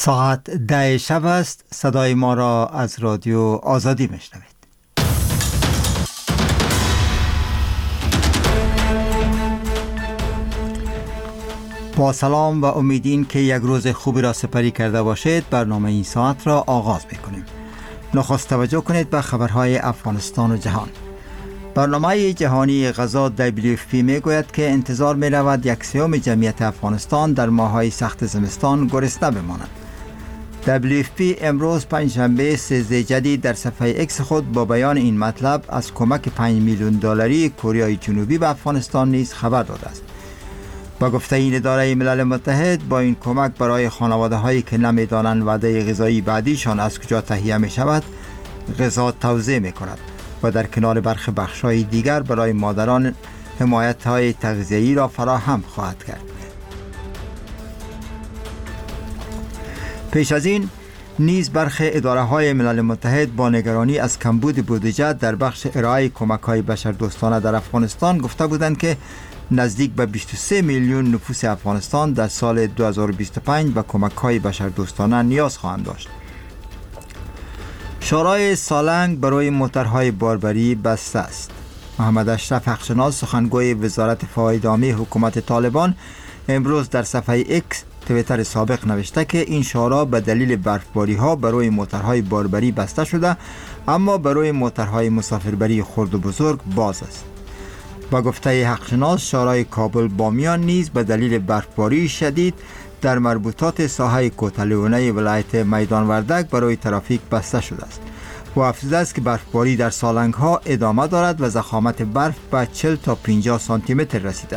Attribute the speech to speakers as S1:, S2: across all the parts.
S1: ساعت 10 شب است. صدای ما را از رادیو آزادی میشنوید. با سلام و امیدین که یک روز خوبی را سپری کرده باشید. برنامه این ساعت را آغاز میکنیم. نخست توجه کنید به خبرهای افغانستان و جهان. برنامه جهانی غذا WFP میگوید که انتظار می رود 1/3 جمعیت افغانستان در ماه‌های سخت زمستان گرسنه بماند. WFP امروز پنجشنبه 13 جدید در صفحه ایکس خود با بیان این مطلب از کمک 5 میلیون دلاری کره جنوبی به افغانستان نیز خبر داده است. با گفته این اداره ملل متحد، با این کمک برای خانواده هایی که نمیدانند وعده غذایی بعدیشان از کجا تهیه می شود غذا توزیع می کند و در کنار برخی بخش‌های دیگر برای مادران حمایت‌های تغذیه‌ای را فراهم خواهد کرد. پیش از این نیز برخی اداره‌های ملل متحد با نگرانی از کمبود بودجه در بخش ارائه کمک‌های بشردوستانه در افغانستان گفته بودند که نزدیک به 23 میلیون نفوس افغانستان در سال 2025 به کمک‌های بشردوستانه نیاز خواهند داشت. شورای سالنگ برای موترهای باربری بسته است. محمد اشرف حقشناس، سخنگوی وزارت فواید عامه حکومت طالبان، امروز در صفحه ایکس توییتر سابق نوشته که این شورا به دلیل برفباری ها برای موترهای باربری بسته شده، اما برای موترهای مسافربری خرد و بزرگ باز است. با گفته حقشناس، شورای کابل بامیان نیز به دلیل برفباری شدید در مربوطات ساحه کوتله‌ونه ولایت میدان وردک برای ترافیک بسته شده است و افزوده است که برفباری در سالنگ ها ادامه دارد و ضخامت برف به 40 تا 50 سانتی متر رسیده.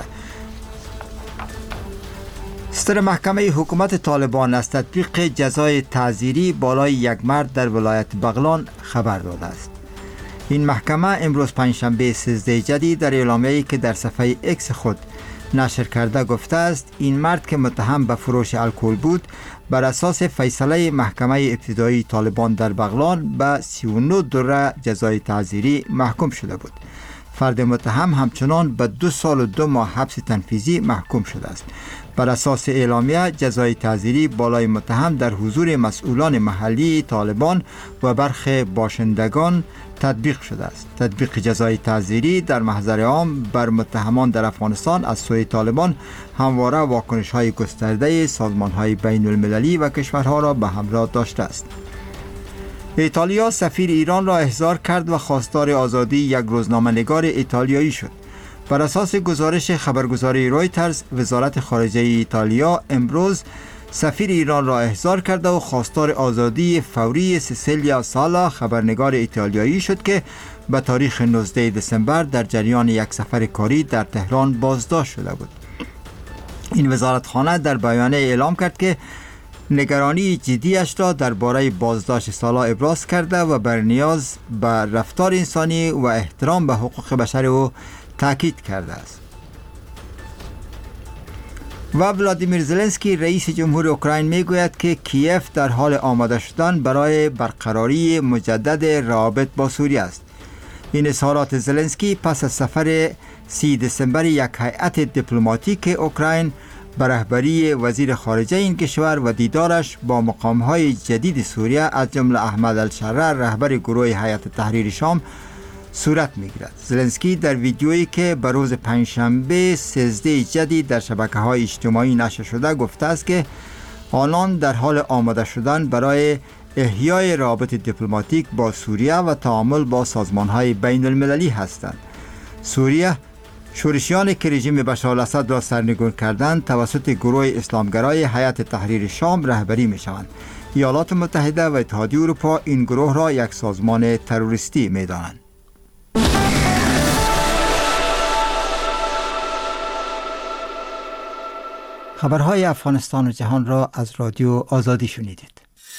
S1: صدر محکمه حکومت طالبان از تطبیق جزای تعزیری بالای یک مرد در ولایت بغلان خبر داده است. این محکمه امروز پنجشنبه 13 جدید در اعلامیه‌ای که در صفحه ایکس خود نشر کرده گفته است این مرد که متهم به فروش الکل بود بر اساس فیصله محکمه ابتدایی طالبان در بغلان به 39 دوره جزای تعزیری محکوم شده بود. فرد متهم همچنان به 2 سال و 2 ماه حبس تنفیذی محکوم شده است. بر اساس اعلامیه جزای تعزیری بالای متهم در حضور مسئولان محلی طالبان و برخی باشندگان تطبیق شده است. تطبیق جزای تعزیری در محضر عام بر متهمان در افغانستان از سوی طالبان همواره واکنش‌های گسترده سازمان‌های بین المللی و کشورها را به همراه داشته است. ایتالیا سفیر ایران را احضار کرد و خواستار آزادی یک روزنامه‌نگار ایتالیایی شد. بر اساس گزارش خبرگزاری رویترز، وزارت خارجه ایتالیا امروز سفیر ایران را احضار کرده و خواستار آزادی فوری سیسیلیا سالا، خبرنگار ایتالیایی شد که به تاریخ 19 دسامبر در جریان یک سفر کاری در تهران بازداشت شده بود. این وزارتخانه در بیانیه اعلام کرد که نگرانی جدیش را درباره بازداشت سالا ابراز کرده و بر نیاز به رفتار انسانی و احترام به حقوق بشر او تاکید کرده است. و ولادیمیر زلنسکی رئیس جمهور اوکراین میگوید که کیف در حال آماده شدن برای برقراری مجدد روابط با سوریه است. این اظهارات زلنسکی پس از سفر 30 دسامبر یک هیئت دیپلماتیک اوکراین به رهبری وزیر خارجه این کشور و دیدارش با مقام‌های جدید سوریه از جمله احمد الشرع، رهبر گروه هیئت تحریر شام، صورت می‌گیرد. زلنسکی در ویدیویی که به روز پنجشنبه 13 جدید در شبکه‌های اجتماعی نشر شده گفته است که آنان در حال آماده شدن برای احیای روابط دیپلماتیک با سوریه و تعامل با سازمان‌های بین المللی هستند. سوریه شورشیانی که رژیم بشار الاسد را سرنگون کردند توسط گروه اسلامگرای هیئت تحریر شام رهبری می‌شوند. ایالات متحده و اتحادیه اروپا این گروه را یک سازمان تروریستی می‌دانند. خبرهای افغانستان و جهان را از رادیو آزادی شنیدید.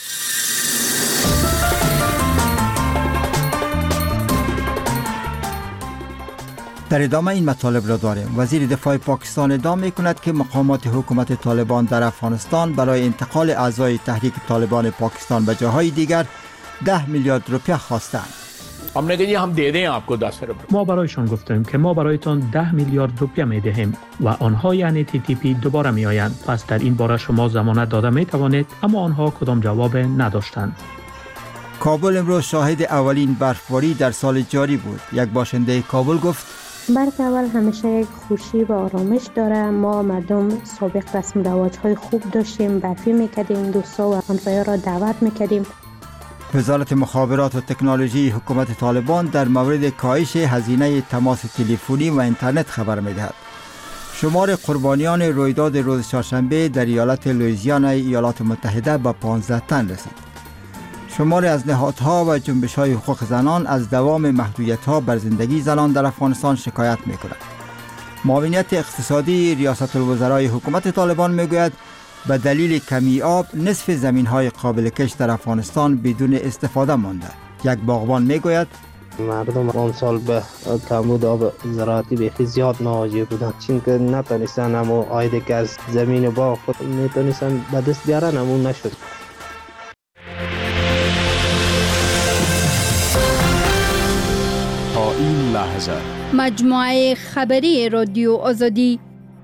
S1: در ادامه این مطالب را داریم. وزیر دفاع پاکستان ادعا می‌کند که مقامات حکومت طالبان در افغانستان برای انتقال اعضای تحریک طالبان پاکستان به جاهای دیگر 10 میلیارد روپیه خواستند.
S2: हमने कहा हम दे दें आपको 10 अरब.
S3: ما برایشان گفتیم که ما برایتان 10 میلیارد روپیه میدهیم و آنها یعنی TTP دوباره میآیند. پس در این باره شما ضمانت داده میتوانید، اما آنها کدام جواب نداشتند.
S1: کابل امروز شاهد اولین برفباری در سال جاری بود. یک باشنده کابل گفت
S4: برف اول همیشه یک خوشی و آرامش داره. ما مردم سابق رسم رواج‌های خوب داشتیم، برفی میکردیم، دوستا و همسایه را دعوت میکردیم.
S1: وزارت مخابرات و تکنولوژی حکومت طالبان در مورد کاهش هزینه تماس تلفنی و اینترنت خبر میدهد. شمار قربانیان رویداد روز چهارشنبه در ایالت لوئیزیانا ایالات متحده به 15 تن رسید. شماری از نهادها و جنبش‌های حقوق زنان از دوام محدودیت‌ها بر زندگی زنان در افغانستان شکایت می‌کنند. معاونیت اقتصادی ریاست الوزرای حکومت طالبان می‌گوید به دلیل کمی آب نصف زمین‌های قابل کشت در افغانستان بدون استفاده مانده. یک باغبان می‌گوید
S5: مردم اون سال به کمبود آب زراعتی بیخی زیاد مواجه بودن، چون که نتونستن همو آیده که از زمین باغ خود میتونستن به دست بیارن، همون نشد.
S6: تا این لحظه
S7: مجموعه خبری رادیو آزادی.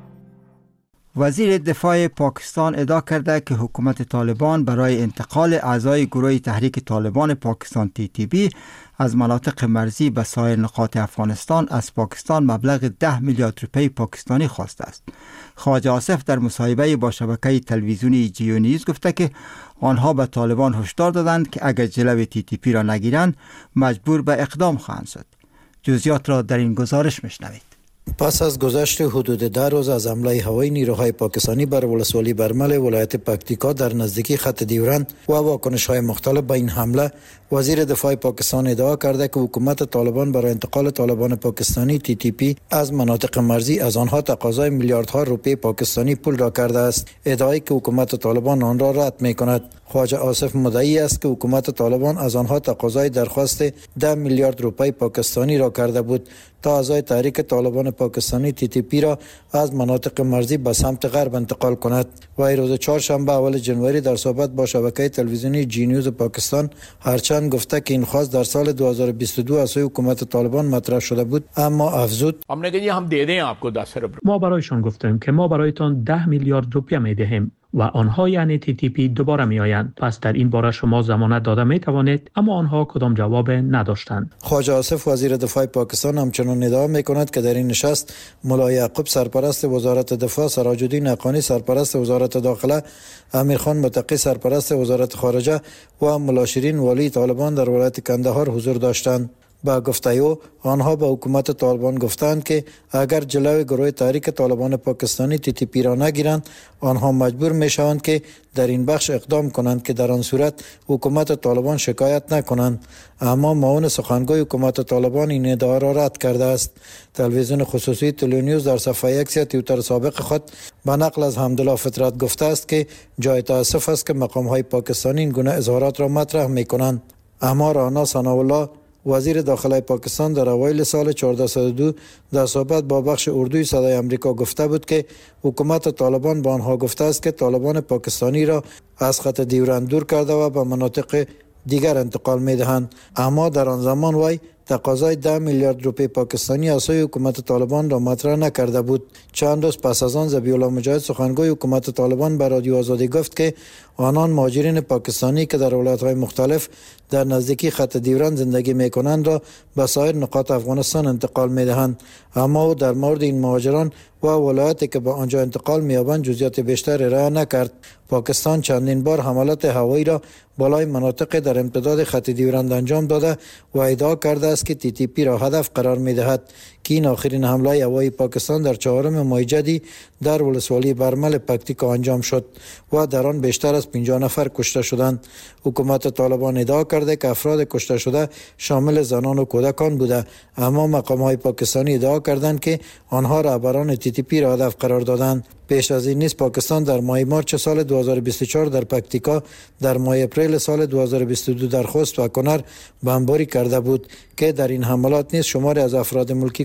S1: وزیر دفاع پاکستان ادعا کرده که حکومت طالبان برای انتقال اعضای گروه تحریک طالبان پاکستان TTP از مناطق مرزی به سایر نقاط افغانستان از پاکستان مبلغ 10 میلیارد روپیه پاکستانی خواسته است. خواجه آصف در مصاحبه با شبکه تلویزیونی جیو نیوز گفته که آنها به طالبان هشدار دادند که اگر جلو TTP را نگیرند مجبور به اقدام خواهند شد. جزئیات را در این گزارش میشنوید.
S8: پس از گذشت حدود 10 روز از حمله هوایی نیروهای پاکستانی بر ولسوالی برمل ولایت پکتیکا در نزدیکی خط ډیورند و واکنش‌های مختلف به این حمله، وزیر دفاع پاکستان ادعا کرده که حکومت طالبان برای انتقال طالبان پاکستانی TTP از مناطق مرزی از آنها تقاضای میلیاردها روپیه پاکستانی پول را کرده است. ادعایی که حکومت طالبان آن را رد می‌کند. خواجه آصف مدعی است که حکومت طالبان از آنها تقاضای درخواست 10 میلیارد روپیه پاکستانی را کرده بود تا اعضای تحریک طالبان پاکستانی TTP را از مناطق مرزی به سمت غرب انتقال کند. و روز چهارشنبه اول جنوری در صحبت با شبکه تلویزیونی جی نیوز پاکستان هرچند گفته که این خواست در سال 2022 از سوی حکومت طالبان مطرح شده بود، اما افزود
S2: हमने कहा हम दे दें आपको 10 अरब.
S3: ما برایشان گفتیم که ما برایتان 10 میلیارد روپیه میدهیم و آنها یعنی TTP دوباره میآیند. پس در این باره شما ضمانت داده میتوانید، اما آنها کدام جواب نداشتند.
S8: خواجه آصف وزیر دفاع پاکستان همچنان ادعا میکند که در این نشست ملا یعقوب سرپرست وزارت دفاع، سراج الدین حقانی سرپرست وزارت داخله، امیرخان متقی سرپرست وزارت خارجه و ملا شیرین والی طالبان در ولایت کندهار حضور داشتند. با گفته او آنها به حکومت طالبان گفتند که اگر جلوی گروه تحریک طالبان پاکستانی TTP را نگیرند آنها مجبور می شوند که در این بخش اقدام کنند که در آن صورت حکومت طالبان شکایت نکنند. اما معاون سخنگوی حکومت طالبان این ادعا را رد کرده است. تلویزیون خصوصی تلونیوز در صفحه ایکس توییتر سابق خود به نقل از حمدالله فطرت گفته است که جای تأسف است که مقام های پاکستانی این گونه اظهارات را مطرح می کنند. اما رانا ثناءالله وزیر داخله پاکستان در اوایل سال 1402 در صحبت با بخش اردوی صدای امریکا گفته بود که حکومت طالبان به آنها گفته است که طالبان پاکستانی را از خط ډیورند دور کرده و به مناطق دیگر انتقال می‌دهند. اما در آن زمان وی تقاضای 10 میلیارد روپیه پاکستانی از سوی حکومت طالبان را مطرح نکرده بود. چند روز پس از آن ذبیح الله مجاهد سخنگوی حکومت طالبان به رادیو آزادی گفت که آنان مهاجرین پاکستانی که در ولایت‌های مختلف در نزدیکی خط ډیورند زندگی می‌کنند را به سایر نقاط افغانستان انتقال می‌دهند. اما او در مورد این مهاجران و ولایتی که به آنجا انتقال می‌یابند جزئیات بیشتر ارائه نکرد. پاکستان چندین بار حملات هوایی را بالای مناطق در امتداد خط ډیورند انجام داده و ادعا کرده است که TTP را هدف قرار می‌دهد که این آخرین حمله هوایی پاکستان در 4 ماه جدی در ولسوالی برمل پکتیکا انجام شد و در آن بیشتر از 50 نفر کشته شدند. حکومت طالبان ادعا کرده که افراد کشته شده شامل زنان و کودکان بوده، اما مقام‌های پاکستانی ادعا کردند که آنها رهبران TTP را هدف قرار دادند. پیش از این نیز پاکستان در ماه مارچ سال 2024 در پکتیکا، در ماه اپریل سال 2022 در خوست و کنر بمباری کرده بود که در این حملات نیز شماری از افراد ملکی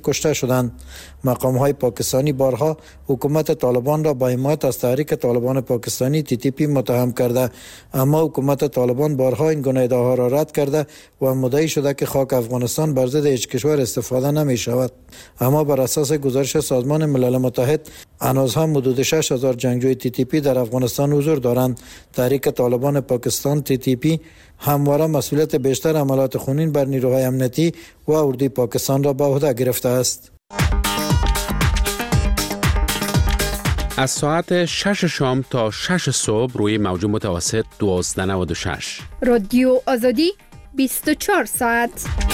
S8: کشته شدند. مقام‌های پاکستانی بارها حکومت طالبان را با حمایت از تحریک طالبان پاکستانی TTP متهم کرده، اما حکومت طالبان بارها این گونه ادعاها را رد کرده و مدعی شده که خاک افغانستان بر ضد هیچ کشور استفاده نمی شود. اما بر اساس گزارش سازمان ملل متحد هنوز هم حدود 6000 جنگجوی TTP در افغانستان حضور دارند. تحریک طالبان پاکستان TTP همواره مسئولیت بیشتر عملیات خونین بر نیروهای امنیتی و اردوی پاکستان را به عهده گرفته است.
S6: از ساعت 6 شام تا 6 صبح روی موج متوسط 1296
S7: رادیو آزادی 24 ساعت.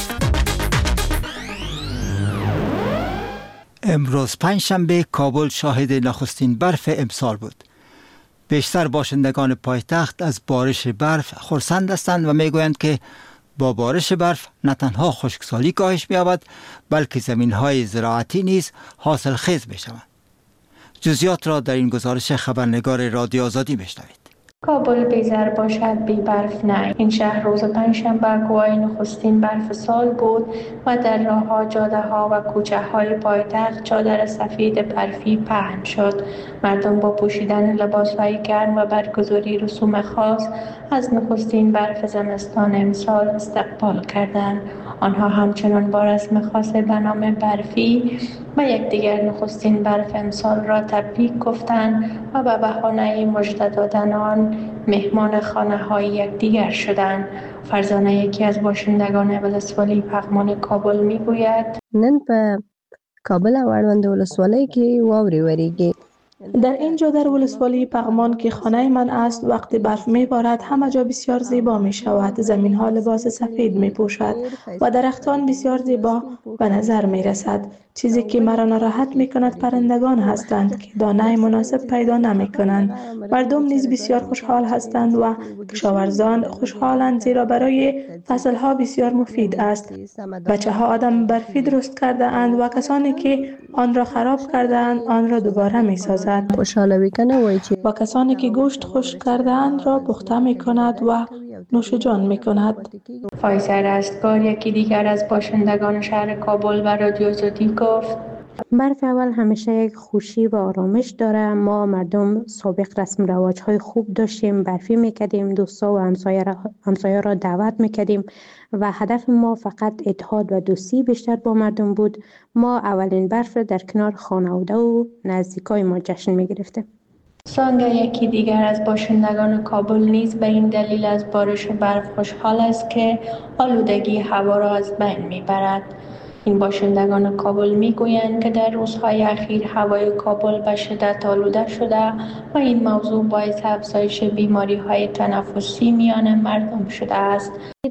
S1: امروز پنجشنبه کابل شاهد نخستین برف امسال بود. بیشتر باشندگان پایتخت از بارش برف خرسند هستند و میگویند که با بارش برف نه تنها خشکسالی کاهش می‌یابد بلکه زمین‌های زراعتی نیز حاصلخیز می‌شوند. جزئیات را در این گزارش خبرنگار رادیو آزادی میشنوید.
S9: کابل بی‌زر باشد بی برف نه. این شهر روز پنجشنبه گواه نخستین برف سال بود و در راه‌ها، جاده‌ها و کوچه‌های پایتخت چادر سفید برفی پهن شد. مردم با پوشیدن لباس‌های گرم و برگزاری رسوم خاص از نخستین برف زمستان امسال استقبال کردند. آنها همچنان با رسم خاص به نام برفی و یکدیگر نخستین برف امسال را تبریک گفتند و به بهانه مژده دادن آن مهمان خانه‌های یکدیگر شدند. فرزانه یکی از باشندگان ولسوالی پغمان کابل میگوید
S10: نن په کابل او اړوند ولسوالۍ کې واورې وریږي.
S11: در اینجا در ولسوالی پغمان که خانه من است وقتی برف میبارد همه جا بسیار زیبا می شود. زمین ها لباس سفید می پوشد و درختان بسیار زیبا به نظر می رسد. چیزی که مرا ناراحت می کند پرندگان هستند که دانه مناسب پیدا نمی کنند. مردم نیز بسیار خوشحال هستند و کشاورزان خوشحالند زیرا برای فصل ها بسیار مفید است. بچه ها آدم برفی درست کرده اند و کسانی که آن را خراب کرده اند آن را دوباره می سازد. و کسانی که گوشت خشک کرده اند را پخته می کند و نوش جان می کند.
S9: فایزه رستگار یکی دیگر از باشندگان شهر کابل و رادیو آزادی گفت
S4: برف اول همیشه یک خوشی و آرامش داره. ما مردم سابق رسم رواج های خوب داشتیم، برفی میکردیم، دوستا و همسایه را دعوت میکردیم و هدف ما فقط اتحاد و دوستی بیشتر با مردم بود. ما اولین برف در کنار خانواده و نزدیکای ما جشن میگرفتیم.
S9: سانگا یکی دیگر از باشندگان کابل نیز به این دلیل از بارش برف خوشحال است که آلودگی هوا را از بین میبرد. این باشندگان کابل میگویند که در روزهای اخیر هوای کابل به شدت آلوده شده و این موضوع باعث افزایش بیماری‌های تنفسی میان مردم شده است.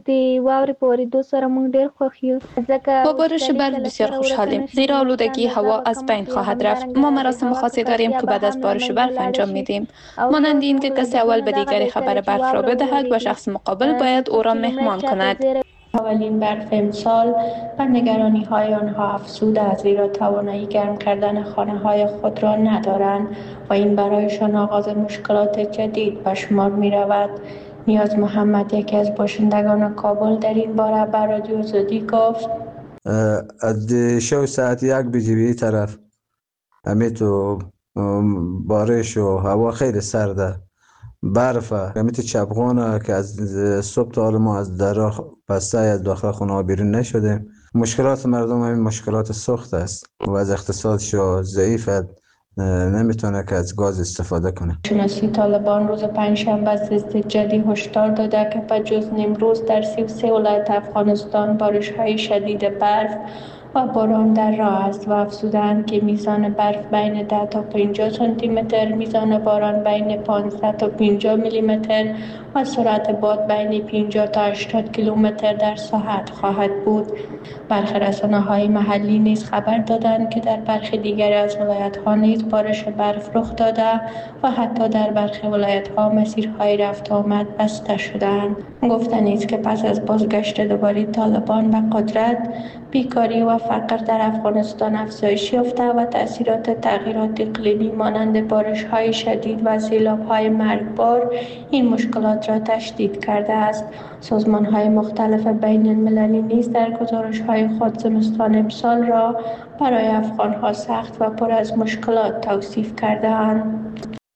S12: با بارش برف بسیار خوشحالیم زیرا آلودگی هوا از بین خواهد رفت. ما مراسم خاصی داریم که بعد از بارش برف انجام میدیم، مانند این که کسی اول به دیگری خبر برف را بدهد و شخص مقابل باید او را مهمان کند.
S9: اولین برف امسال و نگرانی های آنها افزوده است زیرا توانایی گرم کردن خانه های خود را ندارند و این برایشان آغاز مشکلات جدید به شمار می رود. نیاز محمد یکی از باشندگان کابل در این باره به رادیو آزادی گفت
S13: از شو ساعت 1 بجه طرف همیتو بارش و هوا خیلی سرده، برفه همیتو چپغانه که از صبح تا حال ما از درا بسته از داخل خونه ها بیرون نشدیم. مشکلات مردم همین مشکلات سخت است و از اقتصادشو ضعیفه، نمیتونه که از گاز استفاده کنه.
S9: شناسی طالبان روز پنجشنبه از جدی هشدار داده که به جز نیمروز در 33 ولایت افغانستان بارش‌های شدید برف و باران در راه است و افزودند که میزان برف بین 10 تا 50 سانتی متر، میزان باران بین 15 تا 50 میلی متر و سرعت باد بین 50 تا 80 کیلومتر در ساعت خواهد بود. برخی رسانه‌های محلی نیز خبر دادند که در برخی دیگر از ولایت‌ها نیز بارش برف رخ داده و حتی در برخی ولایت‌ها مسیرهای رفت آمد بسته شدند. گفتند است که پس از بازگشت دوباره طالبان به قدرت، بیکاری و فقر در افغانستان افزایش یافته و تأثیرات تغییرات اقلیمی مانند بارش‌های شدید و سیلاب‌های مرگبار این مشکلات را تشدید کرده است. سازمان‌های مختلف بین المللی نیز در گزارش‌های خود زمستان امسال را برای افغان‌ها سخت و پر از مشکلات توصیف کرده‌اند.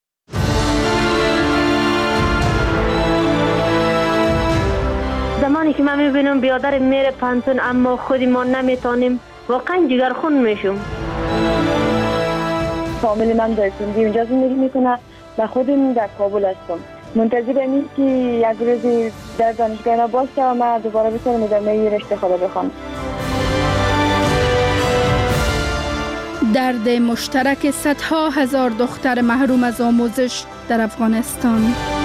S14: زمانی که من میبینم بیادر میره پانتون اما خودی ما نمیتونیم، واقعا جگرخون میشم.
S15: فامیلی من در سندی اونجا زندگی میکنه و خودم در کابل هستم. منتظر اینم که یک روزی در دانشگاه باشه و من دوباره بتونم ادامه رشته خود بخوام.
S7: درد مشترک صدها هزار دختر محروم از آموزش در افغانستان.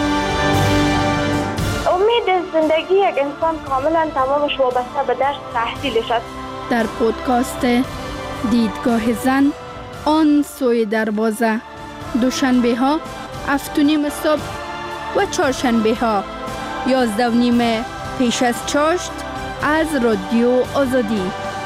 S14: امید زندگی یک انسان کاملا تمامش وابسته به درس تحصیلش است.
S7: در پودکاست دیدگاه زن آن سوی دروازه، دوشنبه ها 7:30 صبح و چهارشنبه ها 11:30 پیش از چاشت از رادیو آزادی.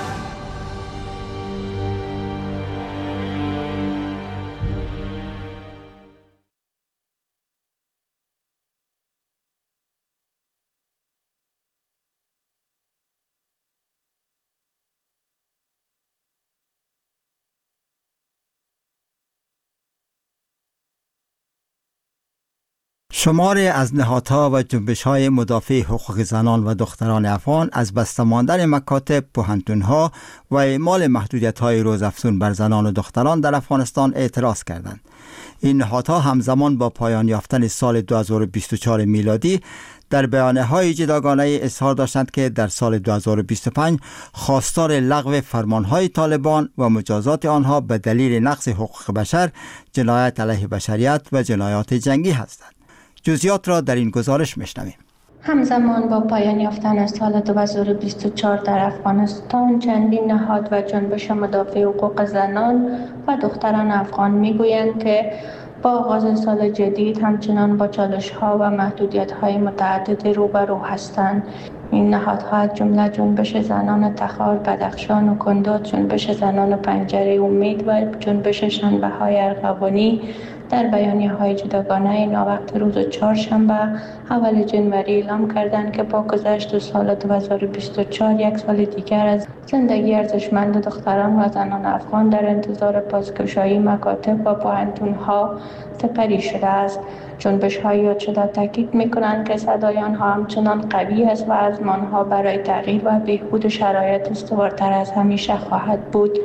S1: شماری از نهادها و جنبش‌های مدافع حقوق زنان و دختران افغان از بسته ماندن مکاتب، پوهنتون‌ها و اعمال محدودیت‌های روزافزون بر زنان و دختران در افغانستان اعتراض کردند. این نهادها همزمان با پایان یافتن سال 2024 میلادی در بیانیه‌های جداگانه اظهار داشتند که در سال 2025 خواستار لغو فرمان‌های طالبان و مجازات آنها به دلیل نقض حقوق بشر، جنایت علیه بشریت و جنایات جنگی هستند. جزئیات را در این گزارش میشنویم.
S9: همزمان با پایان یافتن سال 2024 در افغانستان، چندین نهاد و جنبش مدافع حقوق زنان و دختران افغان میگویند که با آغاز سال جدید همچنان با چالش‌ها و محدودیت‌های متعدد روبرو هستند. این نهادها از جمله جنبش زنان تخار، بدخشان و کندوز، جنبش زنان پنجره امید و جنبش شنبه‌های ارغوانی در بیانیه‌های جداگانه ناوقت روز چهارشنبه اول جنوری اعلام کردند که با گذشت سال 2024 یک سال دیگر از زندگی ارزشمند دختران و زنان افغان در انتظار بازگشایی مکاتب و پوهنتون‌ها سپری شده است. جنبش‌های یاد شده تاکید می‌کنند که صدای آنها همچنان قوی است و آزمان‌ها برای تغییر و بهبود شرایط استوارتر از همیشه خواهد بود.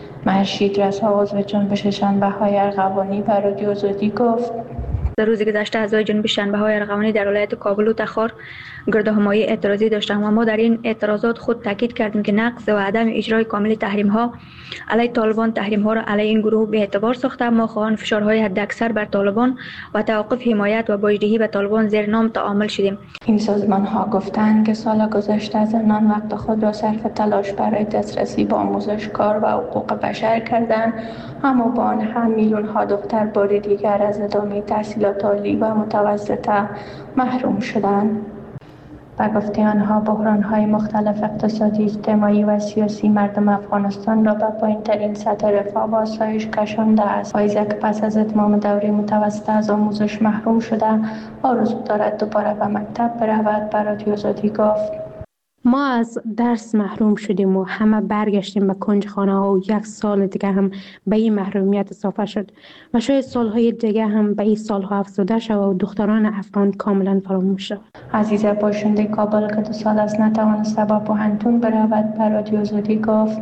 S9: مرشید رسا عضو جنبش شنبه‌های ارغوانی به رادیو آزادی گفت:
S16: در روز گذشته اعضای جنبش شنبه‌های ارغوانی در ولایت کابل و تخار گردهمایی اعتراضی داشتند و ما در این اعتراضات خود تاکید کردیم که نقض و عدم اجرای کامل تحریم‌ها علیه طالبان تحریم‌ها را علیه این گروه به اعتبار ساخته. ما خواهان فشارهای حداکثر بر طالبان و توقف حمایت و باجدهی به طالبان زیر نام تعامل شدیم.
S9: این سازمان‌ها گفتند که سال گذشته زنان وقت خود را صرف تلاش برای دسترسی به آموزش، کار و حقوق بشر کردند، اما با آن هم میلیون‌ها دختر بار دیگر از ادامه تحصیلات عالی و متوسطه محروم شدند. و گفته آنها بحران‌های مختلف اقتصادی، اجتماعی و سیاسی مردم افغانستان را به پایین‌ترین سطح رفاه و آسایش کشانده است. فایزه که پس از اتمام دوره متوسطه از آموزش محروم شده آرزو دارد دوباره به مکتب برود، به رادیو آزادی گفت:
S4: ما از درس محروم شدیم و همه برگشتیم به کنجخانه ها و یک سال دیگه هم به این محرومیت اضافه شد و شاید سالهای دیگه هم به این سالها افزوده شد و دختران افغان کاملا فراموش شد.
S9: عزیزه باشنده کابل که 2 سال است نتوانسته به پوهنتون برود، به رادیو آزادی گفت: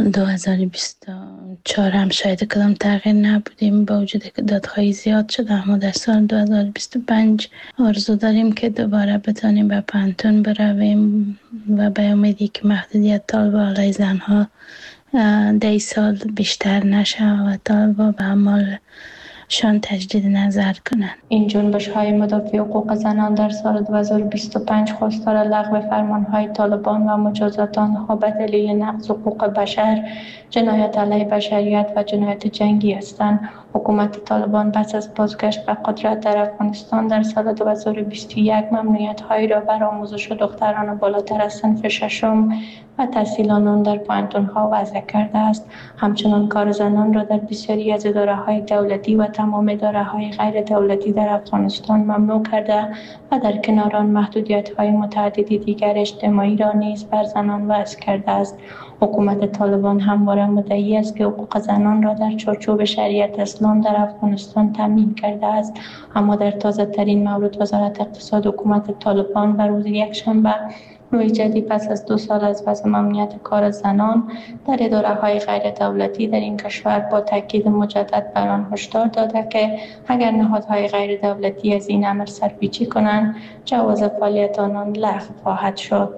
S17: 2024 هم شاید کدام تغییر نبودیم با وجود که دادخواهی زیاد شده، اما در سال 2025 آرزو داریم که دوباره بتانیم به پوهنتون برویم و به امیدی که محدودیت طالبان علیه زنها در سال بیشتر نشه و طالبان به اعمال شان تجدید نظر کنند.
S9: این جنبش‌های مدافع حقوق زنان در سال 2025 خواستار لغو فرمان‌های طالبان و مجازات آنها به دلیل نقض حقوق بشر، جنایت علیه بشریت و جنایت جنگی هستند. حکومت طالبان پس از بازگشت به قدرت در افغانستان در سال 2021 ممنوعیت‌هایی را بر آموزش دختران بالاتر از صنف ششم و تحصیل آنان در پوهنتون‌ها وضع کرده است. همچنین کار زنان را در بسیاری از اداره‌های دولتی و تمام اداره‌های غیر دولتی در افغانستان ممنوع کرده و در کنار آن محدودیت‌های متعددی دیگر اجتماعی را نیز بر زنان وضع کرده است. حکومت طالبان همواره مدعی است که حقوق زنان را در چارچوب شریعت اسلام در افغانستان تامین کرده است، اما در تازه‌ترین مورد وزارت اقتصاد حکومت طالبان بر روز یکشنبه روی جدی پس از 2 سال از وضع ممنوعیت کار زنان در اداره‌های غیر دولتی در این کشور با تاکید مجدد بر آن هشدار داده که اگر نهادهای غیر دولتی از این امر سرپیچی کنند جواز فعالیت آنان لغو خواهد شد.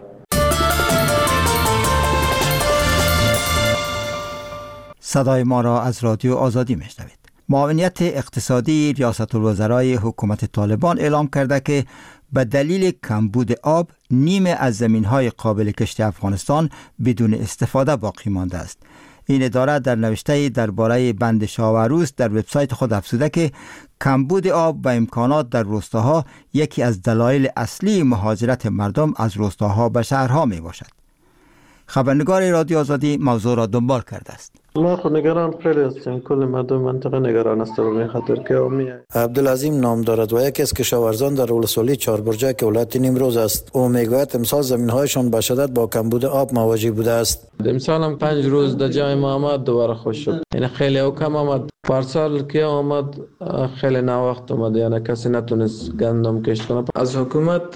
S1: صدای ما را از رادیو آزادی میشنوید. معاونیت اقتصادی ریاست الوزرای حکومت طالبان اعلام کرده که به دلیل کمبود آب نیم از زمین‌های قابل کشت افغانستان بدون استفاده باقی مانده است. این اداره در نوشته درباره بند شاه و عروس در وبسایت خود افزوده که کمبود آب و امکانات در روستاها یکی از دلایل اصلی مهاجرت مردم از روستاها به شهرها می باشد. خبرنگار رادیو آزادی موضوع را دنبال کرده است.
S18: ما خود نگران خیلی هستیم، کل مردم منطقه نگران است به خاطر که
S8: عبدالعظیم نام دارد و یکی از کشاورزان در ولسوالی چهاربرجک ولایت نیمروز است. او میگوید امسال زمین‌هایشان به شدت با کمبود آب مواجه بوده است.
S18: امسال هم 5 روز در جای ما آمد دوباره خوش شد، یعنی خیلی او کم آمد. پارسال که آمد خیلی ناوقت آمد، یعنی کسی نتونست گندم کشت کنه. از حکومت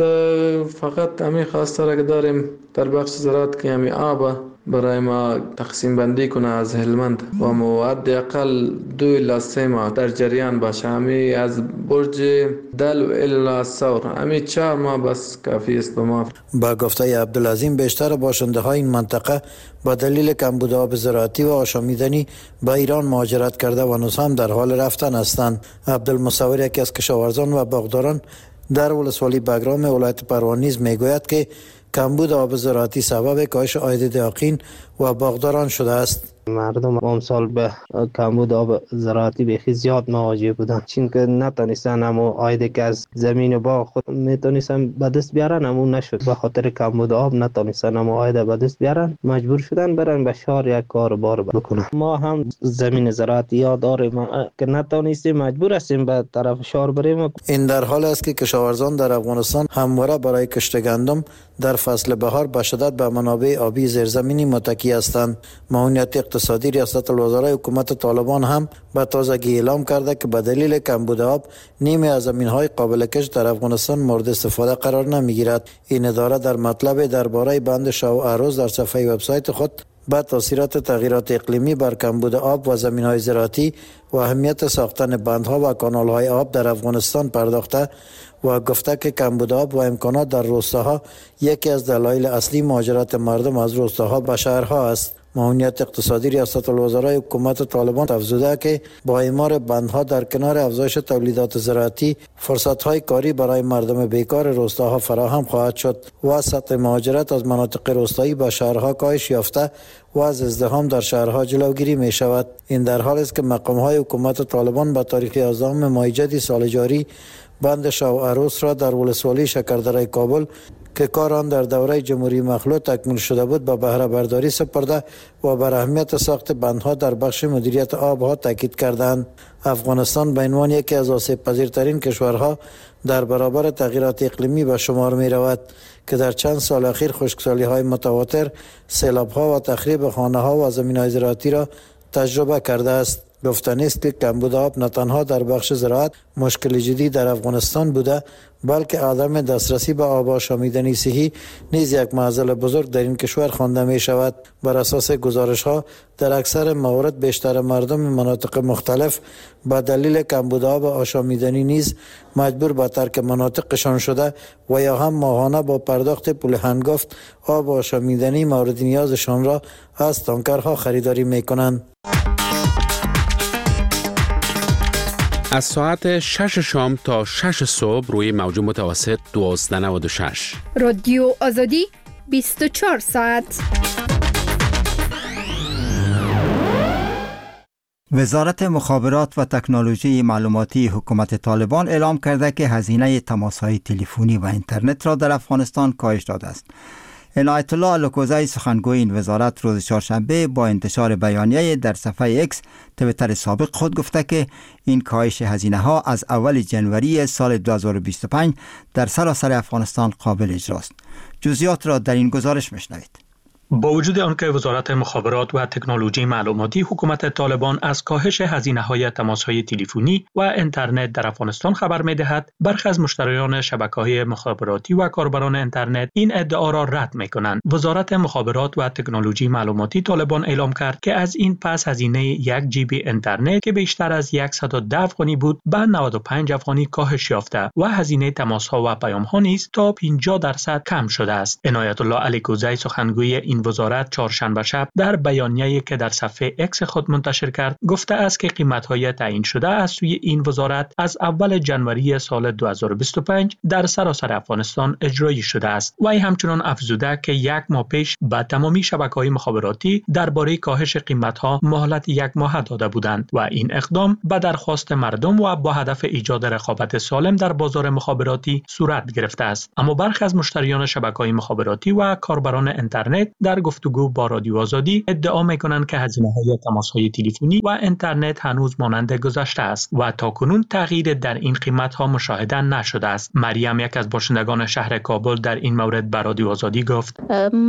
S18: فقط همین خواسته را داریم در بخش زراعت که همین آب برای ما تقسیم بندی کنه از هلمند و مواد اقل 2 الی 3 ماه در جریان باشه. همین از برج دل و الی ثور همین 4 ماه بس کافی است به ما.
S8: با گفته عبدالعظیم بیشتر باشنده های این منطقه با دلیل کمبود آب زراعتی و آشامیدنی به ایران مهاجرت کرده و هنوز هم در حال رفتن هستند. عبدالمصور یکی از کشاورزان و باغداران در ولسوالی بگرام ولایت پروان نیز میگوید که کمبود آب زراعتی سبب کاهش عاید دهقین و باغداران شده است.
S5: مردم امسال به کمبود آب زراعتی بیخی زیاد مواجه بودن، چون که نتونستن همو عایدی که از زمین و باغ خود میتونستن به دست بیارن همو نشد. به خاطر کمبود آب نتونستن همو عاید به دست بیارن، مجبور شدن برن به شهر یک کار بار بکنن. ما هم زمین زراعتی ها داریم که نتونستیم، مجبور هستیم به طرف شهر بریم.
S8: این در حال است که کشاورزان در افغانستان همواره برای کشت گندم در فصل بهار به شدت به منابع آبی زیرزمینی متکی هستند. معاونیت اقتصادی ریاست الوزرای حکومت طالبان هم به تازگی اعلام کرده که به دلیل کمبود آب نیمه از زمین‌های قابل کشت در افغانستان مورد استفاده قرار نمی‌گیرد. این اداره در مطلب درباره بند شاه و عروس در صفحه وبسایت خود با تاثیرات تغییرات اقلیمی بر کمبود آب و زمین‌های زراعتی و اهمیت ساختن بندها و کانال‌های آب در افغانستان پرداخته و گفته که کمبود آب و امکانات در روستاها یکی از دلایل اصلی مهاجرت مردم از روستاها به شهرها است. معاونیت اقتصادی ریاست الوزرای حکومت طالبان افزوده که با اعمار بندها در کنار افزایش تولیدات زراعتی فرصت‌های کاری برای مردم بیکار روستاها فراهم خواهد شد و سطح مهاجرت از مناطق روستایی به شهرها کاهش یافته و از ازدحام در شهرها جلوگیری می شود. این در حال است که مقام‌های حکومت طالبان به تاریخ 11 ماه جدی سال جاری بند شاه و عروس را در ولسوالی شکردره کابل که کار آن در دوره جمهوری مخلوع تکمیل شده بود به بهره برداری سپرده و بر اهمیت ساخت بندها در بخش مدیریت آبها تاکید کردند. افغانستان به عنوان یکی از آسیب پذیرترین کشورها در برابر تغییرات اقلیمی به شمار می رود که در چند سال اخیر خشکسالی های متواتر، سیلاب ها و تخریب خانه ها و زمین های زراعتی را تجربه کرده است. گفتنی است که کمبود آب نه تنها در بخش زراعت مشکل جدی در افغانستان بوده، بلکه عدم دسترسی به آب آشامیدنی صحی نیز یک معضل بزرگ در این کشور خوانده می شود. بر اساس گزارش ها در اکثر موارد بیشتر مردم مناطق مختلف به دلیل کمبود آب آشامیدنی نیز مجبور به ترک مناطقشان شده و یا هم ماهانه با پرداخت پول هنگفت آب آشامیدنی مورد نیازشان را از تانکرها خریداری می کنند.
S6: از ساعت 6 شام تا 6 صبح روی موج متوسط 1296.
S7: رادیو آزادی 24 ساعت.
S1: وزارت مخابرات و تکنولوژی معلوماتی حکومت طالبان اعلام کرده که هزینه تماس‌های تلفنی و اینترنت را در افغانستان کاهش داده است. عنایت الله الکوزی سخنگوی این وزارت روز چهارشنبه با انتشار بیانیه در صفحه ایکس توییتر سابق خود گفته که این کاهش هزینه ها از اول جنوری سال 2025 در سراسر افغانستان قابل اجراست. جزئیات را در این گزارش میشنوید.
S3: با وجود آنکه وزارت مخابرات و تکنولوژی معلوماتی حکومت طالبان از کاهش هزینه‌های تماس‌های تلفنی و اینترنت در افغانستان خبر می‌دهد، برخی از مشتریان شبکه‌های مخابراتی و کاربران اینترنت این ادعا را رد می‌کنند. وزارت مخابرات و تکنولوژی معلوماتی طالبان اعلام کرد که از این پس هزینه 1 جی بی اینترنت که بیشتر از 110 افغانی بود به 95 افغانی کاهش یافته و هزینه تماس‌ها و پیام‌ها نیز تا 50% کم شده است. عنایت الله الکوزی سخنگوی این وزارت چهارشنبه شب در بیانیه‌ای که در صفحه اکس خود منتشر کرد گفته است که قیمت‌های تعیین شده از سوی این وزارت از اول جنوری سال 2025 در سراسر افغانستان اجرایی شده است. وی همچنان افزوده که 1 ماه پیش به تمامی شبکه‌های مخابراتی درباره کاهش قیمت‌ها مهلت 1 ماه داده بودند و این اقدام به درخواست مردم و با هدف ایجاد رقابت سالم در بازار مخابراتی صورت گرفته است. اما برخی از مشتریان شبکه‌های مخابراتی و کاربران اینترنت در گفتگو با رادیو آزادی ادعا می‌کنند که هزینه‌های تماس‌های تلفنی و اینترنت هنوز مانند گذشته است و تاکنون تغییر در این قیمت‌ها مشاهده نشده است. مریم، یک از باشندگان شهر کابل، در این مورد به رادیو آزادی گفت: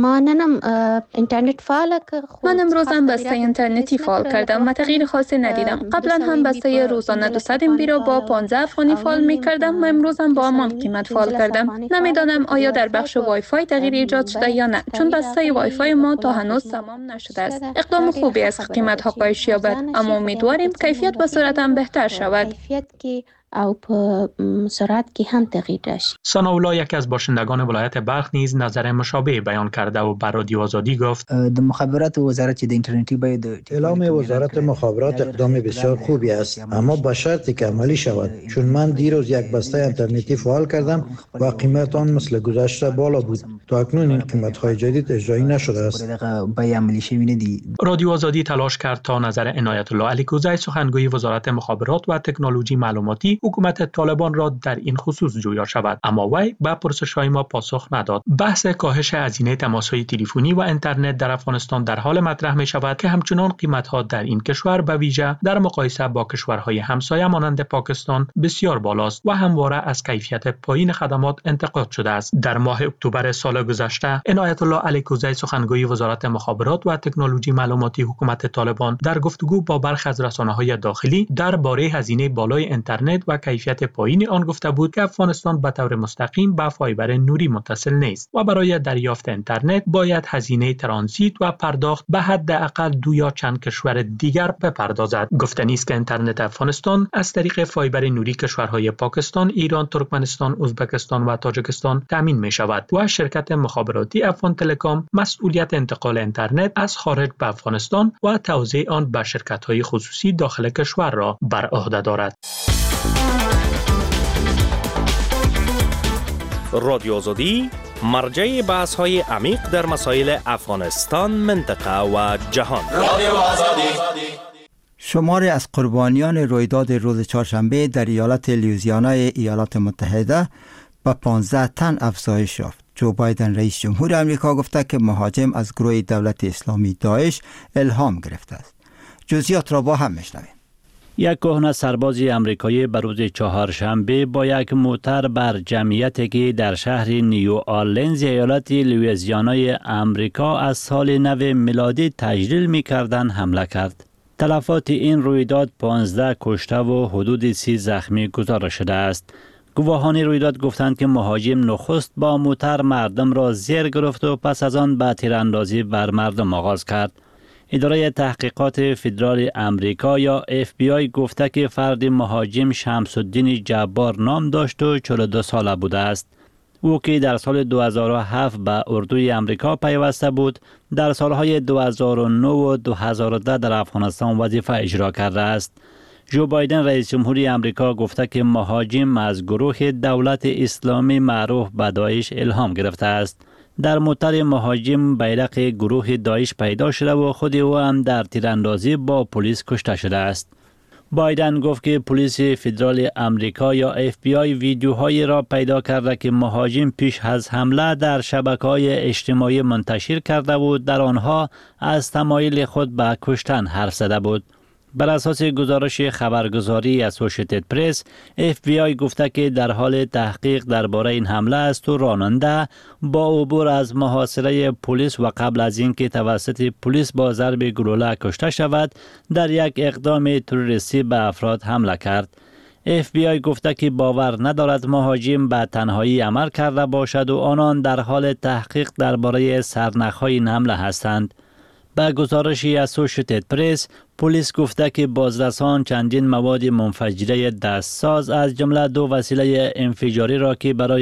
S12: من امروزم بسته اینترنتی فعال کردم و تغییر خاصی ندیدم. قبلا هم بسته روزانه 200 MB را با 15 افغانی فعال می‌کردم و امروزم با همان قیمت فعال کردم. نمی‌دانم آیا در بخش وای فای تغییر ایجاد شده یا نه، چون بسته وای فای ما تا هنوز تمام نشده است. اقدام خوبی است که قیمت‌ها کاهش یابد، اما امیدواریم کیفیت به صورت هم بهتر شود.
S19: او په سرعت کې هم تغییر راشي.
S3: ثناءالله، یک از باشندگان ولایت بلخ نیز نظر مشابه بیان کرده و بر رادیو آزادی گفت:
S20: د مخابرات وزارت د اینترنتی باید
S8: اعلام وزارت مخابرات اقدام بسیار خوبی است، اما با شرطی که عملی شود، چون من دیروز یک بسته اینترنتی فعال کردم و قیمت آن مثل گذشته بالا بود. تا اکنون این قیمت‌های جدید اجرایی نشده است.
S3: رادیو آزادی تلاش کرد تا نظر عنایت الله الکوزی سخنگوی وزارت مخابرات و تکنولوژی معلوماتی حکومت طالبان را در این خصوص جویا شود، اما وی به پرسش‌های ما پاسخ نداد. بحث کاهش هزینه تماس‌های تلفنی و اینترنت در افغانستان در حال مطرح می شود که همچنان قیمت‌ها در این کشور به ویژه در مقایسه با کشورهای همسایه مانند پاکستان بسیار بالاست و همواره از کیفیت پایین خدمات انتقاد شده است. در ماه اکتبر سال گذشته عنایت الله الکوزی سخنگوی وزارت مخابرات و تکنولوژی معلوماتی حکومت طالبان در گفتگو با برخی از رسانه‌های داخلی درباره هزینه بالای اینترنت و کیفیت پایین آن گفته بود که افغانستان به طور مستقیم به فایبر نوری متصل نیست و برای دریافت اینترنت باید هزینه ترانزیت و پرداخت به حداقل 2 یا چند کشور دیگر بپردازد. گفتنی است که اینترنت افغانستان از طریق فایبر نوری کشورهای پاکستان، ایران، ترکمنستان، ازبکستان و تاجیکستان تامین می شود و شرکت مخابراتی افغان تلکام مسئولیت انتقال اینترنت از خارج به افغانستان و توزیع آن به شرکت‌های خصوصی داخل کشور را بر عهده دارد.
S21: رادیو آزادی مرجع بحث‌های عمیق در مسائل افغانستان، منطقه و جهان. رادیو آزادی.
S1: شماری از قربانیان رویداد روز چهارشنبه در ایالت لوئیزیانای ایالات متحده به 15 تن افزایش یافت. جو بایدن رئیس جمهور آمریکا گفته که مهاجم از گروه دولت اسلامی داعش الهام گرفته است. جزئیات را با هم میشنویم.
S22: یک کهنه سرباز آمریکایی به روز چهارشنبه با یک موتر بر جمعیتی که در شهر نیو آرلینز ایالت لوئیزیانای آمریکا از سال نو میلادی تجلیل می‌کردند حمله کرد. تلفات این رویداد 15 کشته و حدود 30 زخمی گزارش شده است. گواهان رویداد گفتند که مهاجم نخست با موتر مردم را زیر گرفت و پس از آن به تیراندازی بر مردم آغاز کرد. اداره تحقیقات فدرال آمریکا یا FBI گفته که فرد مهاجم شمس الدین جبار نام داشت و 42 ساله بوده است. او که در سال 2007 به اردوی آمریکا پیوسته بود، در سالهای 2009 و 2010 در افغانستان وظیفه اجرا کرده است. جو بایدن رئیس جمهوری آمریکا گفته که مهاجم از گروه دولت اسلامی معروف به داعش الهام گرفته است. در موتر مهاجم بیرق گروه داعش پیدا شده و خود او هم در تیراندازی با پلیس کشته شده است. بایدن گفت که پلیس فدرال امریکا یا FBI ویدیوهایی را پیدا کرده که مهاجم پیش از حمله در شبکه‌های اجتماعی منتشر کرده بود، در آنها از تمایل خود به کشتن حرف زده بود. بر اساس گزارش خبرگزاری اسوشیتد پرس، FBI گفته که در حال تحقیق درباره این حمله است و راننده با عبور از محاصره پلیس و قبل از اینکه توسط پلیس با ضرب گلوله کشته شود، در یک اقدام تروریستی به افراد حمله کرد. FBI گفته که باور ندارد مهاجم به تنهایی عمل کرده باشد و آنان در حال تحقیق درباره سرنخ‌های این حمله هستند. به گزارش اسوشیتد پرس، پلیس گفته که بازرسان چندین مواد منفجره دستساز از جمله 2 وسیله انفجاری را که برای